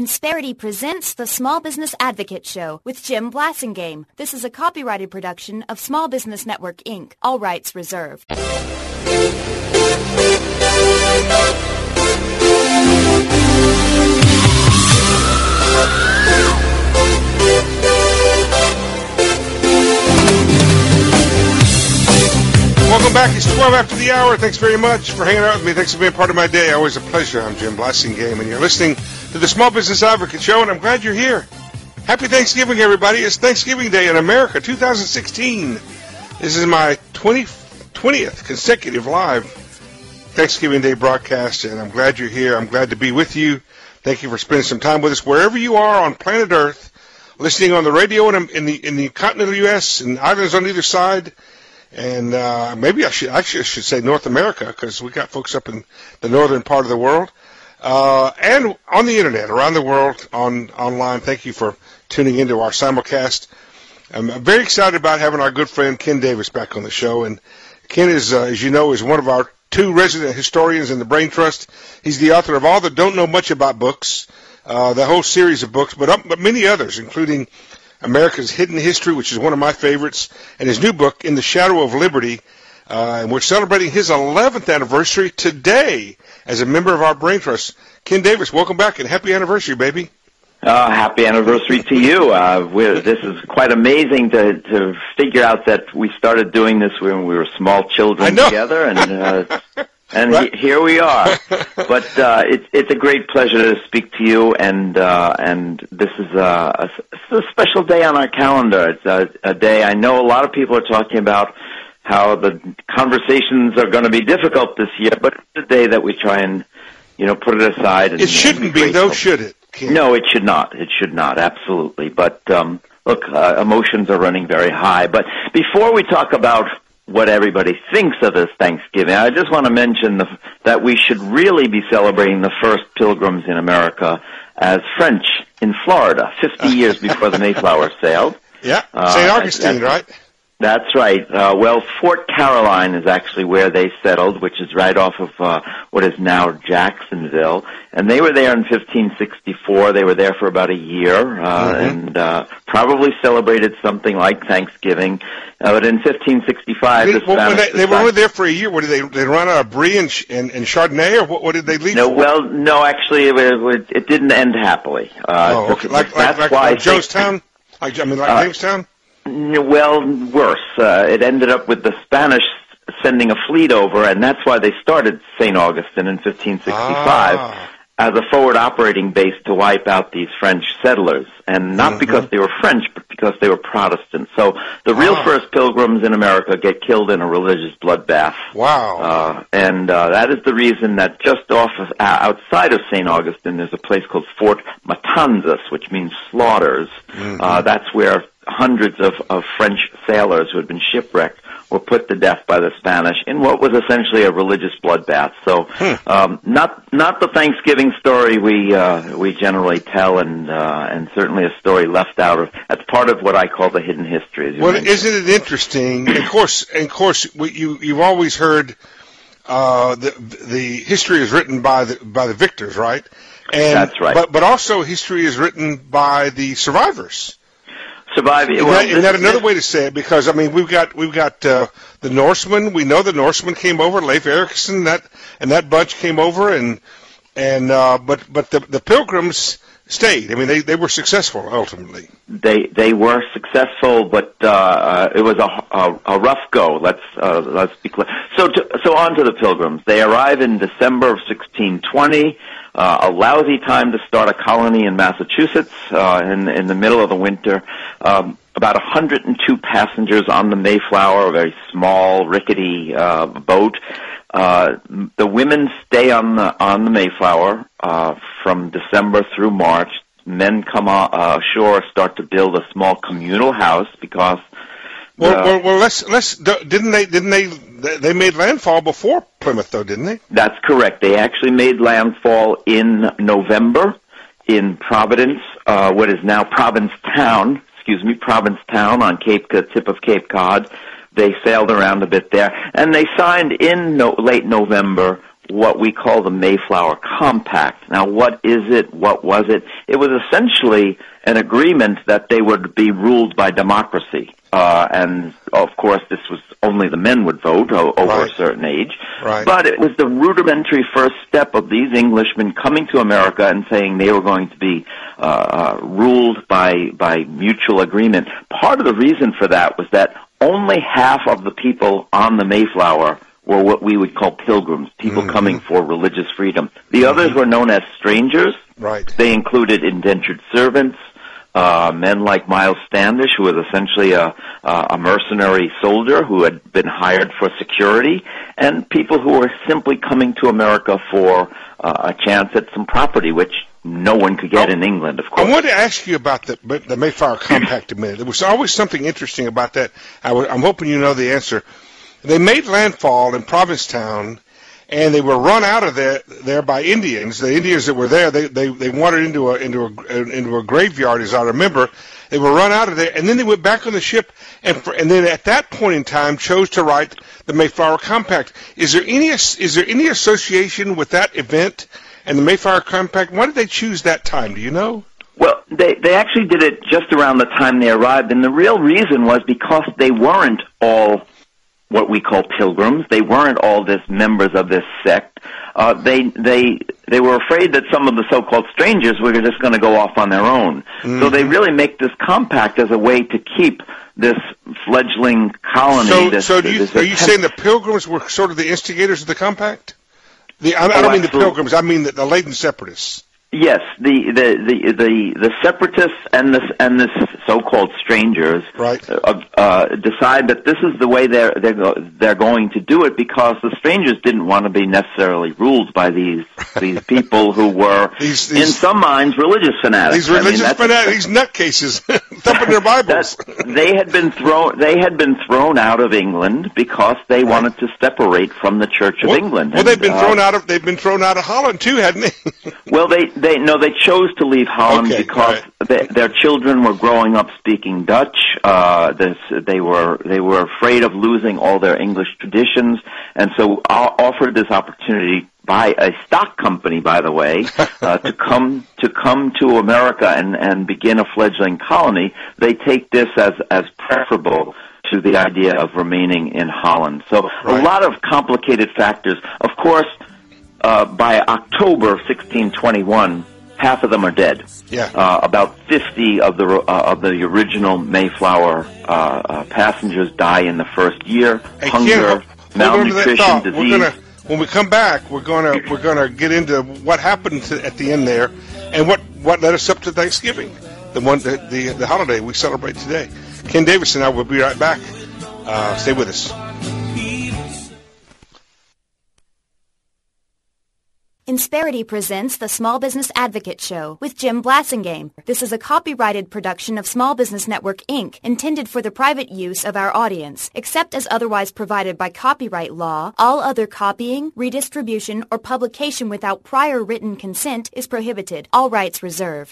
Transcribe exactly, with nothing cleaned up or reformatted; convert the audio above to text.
Insperity presents the Small Business Advocate Show with Jim Blasingame. This is a copyrighted production of Small Business Network, Incorporated. All rights reserved. Welcome back. It's twelve after the hour. Thanks very much for hanging out with me. Thanks for being part of my day. Always a pleasure. I'm Jim Blasingame, and you're listening to the Small Business Advocate Show, and I'm glad you're here. Happy Thanksgiving, everybody. It's Thanksgiving Day in America, two thousand sixteen. This is my twentieth consecutive live Thanksgiving Day broadcast, and I'm glad you're here. I'm glad to be with you. Thank you for spending some time with us wherever you are on planet Earth, listening on the radio in, in the in the continental U S and islands on either side. And uh, maybe I should I should, should say North America, because we got folks up in the northern part of the world, uh, and on the internet around the world on online. Thank you for tuning into our simulcast. I'm very excited about having our good friend Ken Davis back on the show. And Ken is, uh, as you know, is one of our two resident historians in the Brain Trust. He's the author of all the Don't Know Much About books, uh, the whole series of books, but, uh, but many others, including America's Hidden History, which is one of my favorites, and his new book, In the Shadow of Liberty. Uh, and we're celebrating his eleventh anniversary today as a member of our Brain Trust. Ken Davis, welcome back, and happy anniversary, baby. Uh, happy anniversary to you. Uh, we're, this is quite amazing to, to figure out that we started doing this when we were small children together, and uh, and right. he, here we are. But uh, it's it's a great pleasure to speak to you, and uh, and this is a, a, a special day on our calendar. It's a, a day I know a lot of people are talking about how the conversations are going to be difficult this year, but it's a day that we try and you know put it aside. And, it shouldn't be, be though, should it? Ken? No, it should not. It should not. Absolutely. But um, look, uh, emotions are running very high. But before we talk about what everybody thinks of this Thanksgiving, I just want to mention the, that we should really be celebrating the first pilgrims in America as French in Florida, fifty years before the Mayflower sailed. Yeah, Saint Uh, Augustine, right? That's right. Uh, well, Fort Caroline is actually where they settled, which is right off of uh, what is now Jacksonville. And they were there in fifteen sixty-four. They were there for about a year, uh, mm-hmm. and uh, probably celebrated something like Thanksgiving. Uh, but in fifteen sixty-five, Did, the well, Spanish... They, they were only there for a year. What did they, they run out of Brie and, and, and Chardonnay, or what, what did they leave No, for? well, no, actually, it, it, it didn't end happily. Uh, oh, okay. Like, like, like, why like Jonestown? Like, I mean, like uh, Jamestown? Well, worse. Uh, it ended up with the Spanish sending a fleet over, and that's why they started Saint Augustine in fifteen sixty-five ah. as a forward operating base to wipe out these French settlers, and not mm-hmm. because they were French, but because they were Protestant. So the real ah. first pilgrims in America get killed in a religious bloodbath. Wow. Uh, and uh, that is the reason that just off of, uh, outside of Saint Augustine, there's a place called Fort Matanzas, which means slaughters. Mm-hmm. Uh, that's where hundreds of, of French sailors who had been shipwrecked were put to death by the Spanish in what was essentially a religious bloodbath. So, hmm. um, not not the Thanksgiving story we uh, we generally tell, and uh, and certainly a story left out of. That's part of what I call the hidden history. As you well, mentioned. Isn't it interesting? Of course, of course, we, you you've always heard uh, the the history is written by the by the victors, right? And, That's right. But but also history is written by the survivors. Surviving. Isn't, well, that, isn't this, that another this, way to say it? Because I mean, we've got we've got uh, the Norsemen. We know the Norsemen came over. Leif Erikson, that and that bunch came over, and and uh, but but the the Pilgrims stayed. I mean, they, they were successful ultimately. They they were successful, but uh, uh, it was a, a, a rough go. Let's uh, let's be clear. So to, so on to the Pilgrims. They arrive in December of sixteen twenty. Uh, a lousy time to start a colony in Massachusetts uh, in in the middle of the winter. Um, about one hundred two passengers on the Mayflower, a very small, rickety uh, boat. Uh, the women stay on the on the Mayflower uh, from December through March. Men come uh, ashore, start to build a small communal house because. Well, uh, well, well, let's let's didn't they didn't they they made landfall before Plymouth though, didn't they? That's correct. They actually made landfall in November in Providence, uh, what is now Provincetown. Excuse me, Provincetown on Cape tip of Cape Cod. They sailed around a bit there, and they signed in no, late November what we call the Mayflower Compact. Now, what is it? What was it? It was essentially an agreement that they would be ruled by democracy. Uh, and, of course, this was only the men would vote o- over right. a certain age. Right. But it was the rudimentary first step of these Englishmen coming to America and saying they were going to be uh, uh, ruled by, by mutual agreement. Part of the reason for that was that only half of the people on the Mayflower were what we would call pilgrims, people mm-hmm. coming for religious freedom. The mm-hmm. others were known as strangers. Right. They included indentured servants, Uh, men like Miles Standish, who was essentially a, a mercenary soldier who had been hired for security, and people who were simply coming to America for uh, a chance at some property, which no one could get oh, in England, of course. I wanted to ask you about the, the Mayflower Compact a minute. There was always something interesting about that. I w- I'm hoping you know the answer. They made landfall in Provincetown, and they were run out of there there by Indians. The Indians that were there, they they, they wandered into a into a into a graveyard, as I remember. They were run out of there, and then they went back on the ship, and for, and then at that point in time chose to write the Mayflower Compact. Is there any is there any association with that event and the Mayflower Compact? Why did they choose that time? Do you know? Well, they they actually did it just around the time they arrived, and the real reason was because they weren't all what we call pilgrims. They weren't all just members of this sect. Uh, they they they were afraid that some of the so-called strangers were just going to go off on their own. Mm-hmm. So they really make this compact as a way to keep this fledgling colony. So, this, so do you, this are you saying the pilgrims were sort of the instigators of the compact? The, I, I oh, don't mean absolutely. the pilgrims. I mean the, the latent separatists. Yes, the the, the the the separatists and this and this so-called strangers right. uh, uh, decide that this is the way they're they're go, they're going to do it, because the strangers didn't want to be necessarily ruled by these these people who were these, these, in some minds religious fanatics. These religious I mean, fanatics, these nutcases, thumping their Bibles. They had been thrown they had been thrown out of England because they right. wanted to separate from the Church of well, England. Well, and, they've been uh, thrown out of they've been thrown out of Holland too, hadn't they? Well, they. They, no, they chose to leave Holland okay, because right. they, their children were growing up speaking Dutch. Uh, this, they were they were afraid of losing all their English traditions, and so offered this opportunity by a stock company, by the way, uh, to come to come to America and, and begin a fledgling colony. They take this as as preferable to the idea of remaining in Holland. So right. a lot of complicated factors. Of course. Uh, by October sixteen twenty-one, half of them are dead. Yeah. Uh, about fifty of the uh, of the original Mayflower uh, uh, passengers die in the first year. Hey, Hunger, Ken, malnutrition, disease. We're gonna, when we come back, we're gonna we're gonna get into what happened to, at the end there, and what, what led us up to Thanksgiving, the one the, the the holiday we celebrate today. Ken Davis and I will be right back. Uh, stay with us. Insperity presents the Small Business Advocate Show with Jim Blasingame. This is a copyrighted production of Small Business Network, Incorporated, intended for the private use of our audience. Except as otherwise provided by copyright law, all other copying, redistribution, or publication without prior written consent is prohibited. All rights reserved.